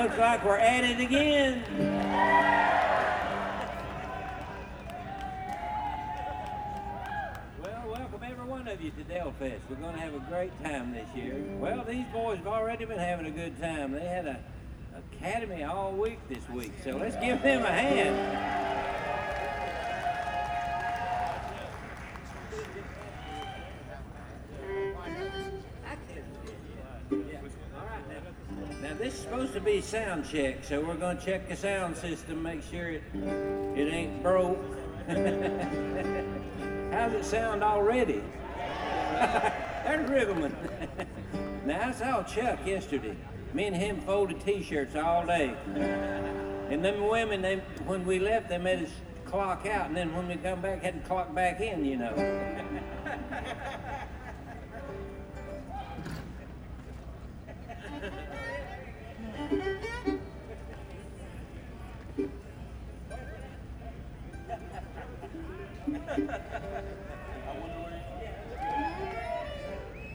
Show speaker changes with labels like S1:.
S1: looks like we're at it again. Well, welcome every one of you to Delfest. We're going to have a great time this year. Well, these boys have already been having a good time. They had a academy all week this week, so let's give them a hand. Now this is supposed to be sound check, so we're going to check the sound system, make sure it ain't broke. How's it sound already? There's Riggleman. Now I saw Chuck yesterday. Me and him folded t-shirts all day. And them women, when we left, they made us clock out, and then when we come back, had to clock back in, you know.